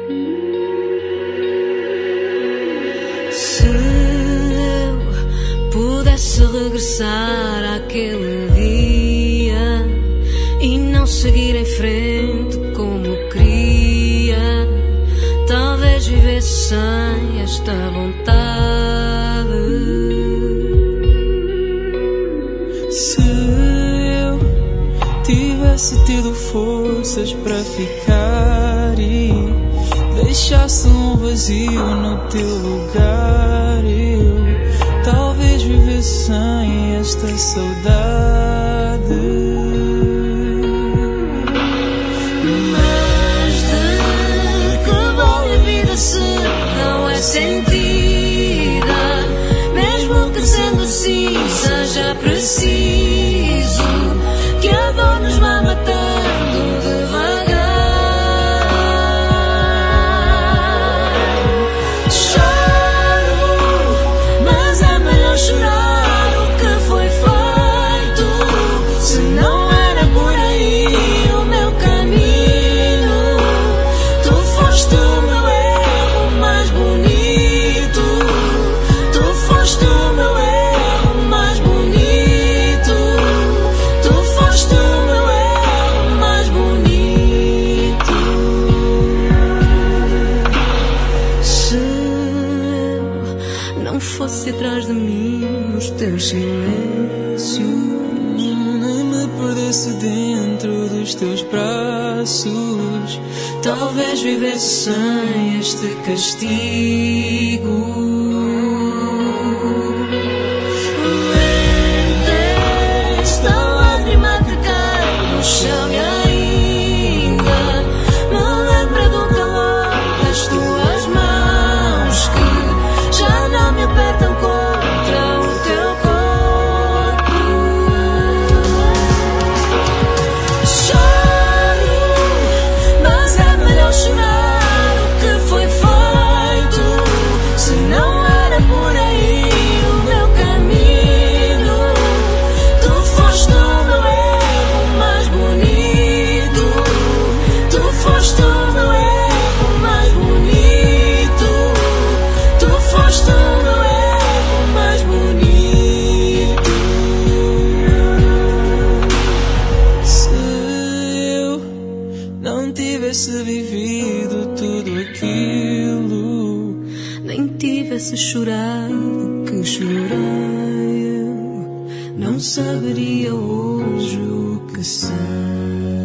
Se eu pudesse regressar àquele dia e não seguir em frente como queria, talvez vivesse sem esta vontade. Se eu tivesse tido forças para ficar e deixasse um vazio no teu lugar, eu talvez vivesse sem esta saudade. Mas de que vale a vida se não é sentida? Mesmo que sendo assim seja preciso que a dor nos vá matando devagar. Chorar o que foi feito, se não era por aí o meu caminho. Tu foste o meu erro mais bonito. Tu foste o meu erro mais bonito. Tu foste o meu erro mais bonito. Se eu não fosse atrás de mim nos teus silêncios, nem me perdesse dentro dos teus braços, talvez vivesse sem este castigo. Esta lágrima que cai no chão e ainda me lembra do calor das tuas mãos que já não me apertam contra o teu corpo. Choro, mas é melhor chorar o que foi feito, se não era por aí o meu caminho. Tu foste o meu erro mais bonito. Tu foste o meu erro mais bonito. Tu foste o meu erro mais bonito. se eu não tivesse vivido tudo aquilo, Nem tivesse chorado o que chorei, eu não saberia hoje o que sei.